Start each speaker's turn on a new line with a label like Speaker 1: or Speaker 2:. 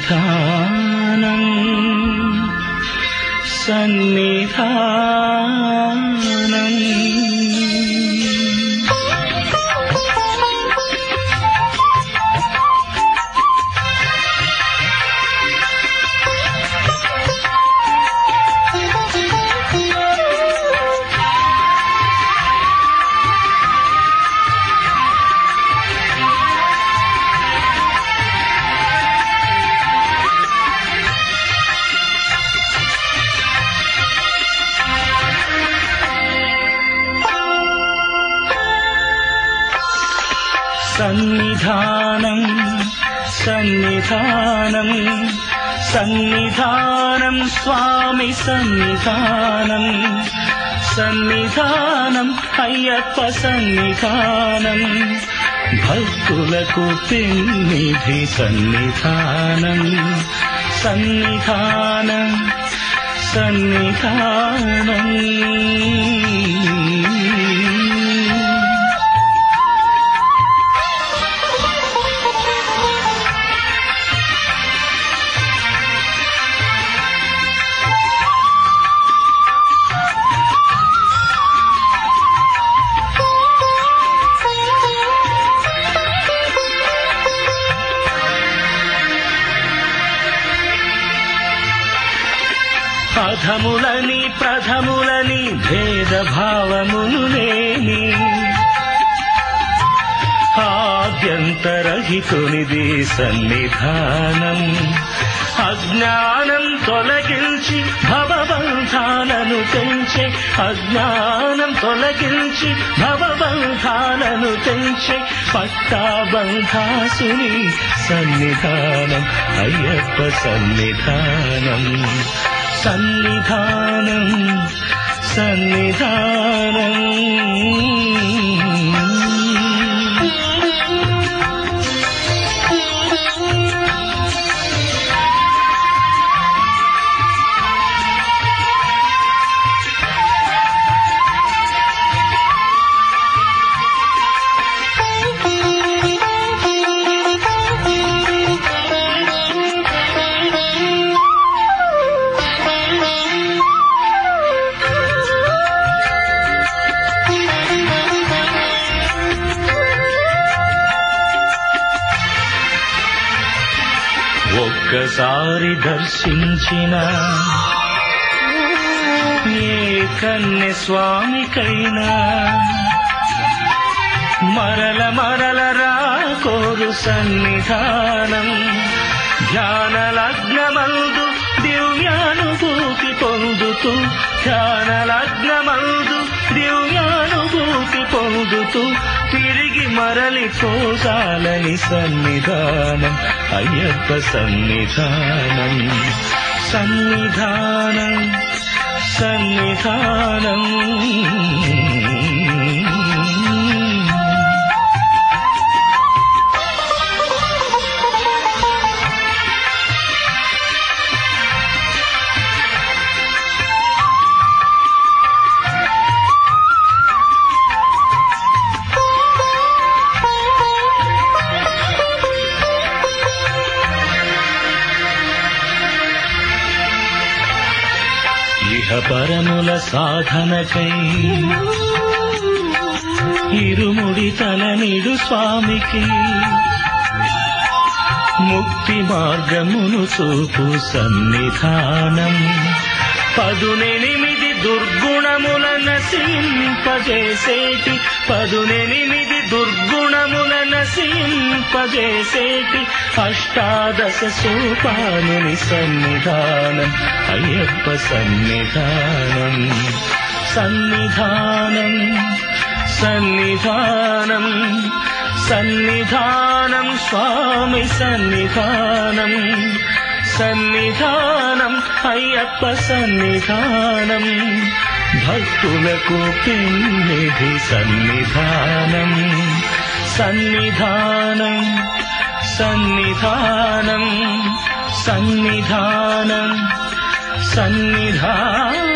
Speaker 1: సన్నిధానం సన్నిధానం సన్నిధానం సన్నిధానం సన్నిధానం స్వామి సన్నిధానం సన్నిధానం అయ్యప్ప సన్నిధానం భక్తులకు పెన్నిధి సన్నిధానం సన్నిధానం సన్నిధానం అధములని ప్రథములని భేదభావములు లేని ఆద్యంతరహితునిది సన్నిధానం అజ్ఞానం తొలగించి భవబంధాలను తెంచే అజ్ఞానం తొలగించి భవబంధాలను తెంచే పట్టాబంధాసుని సన్నిధానం అయ్యప్ప సన్నిధానం సన్నిధానం సన్నిధానం ఒక్కసారి దర్శించిన ఏ కన్నె స్వామికైనా మరల మరల రాకోరు సన్నిధానం ధ్యానలగ్నమందు దివ్యానుభూతి పొందుతూ ధ్యానలగ్నమందు దివ్యానుభూతి పొందుతూ తిరిగి మరలిపోసాలని సన్నిధానం అయ్యప్ప సన్నిధానం సన్నిధానం సన్నిధానం పరముల సాధనకై ఇరుముడి తలనిడు స్వామికి ముక్తి మార్గమును చూపు సన్నిధానం 18 దుర్గుణముల నశింపజేసేటి 18 దుర్గుణముల నశింపజేసేటి అష్టాదశ సోపానుని సన్నిధానం అయ్యప్ప సన్నిధానం సన్నిధానం సన్నిధానం సన్నిధానం స్వామి సన్నిధానం సన్నిధానం అయ్యప్ప సన్నిధానం భక్తులకు పెన్నిధి సన్నిధానం సన్నిధానం సన్నిధానం సన్నిధానం సన్నిధానం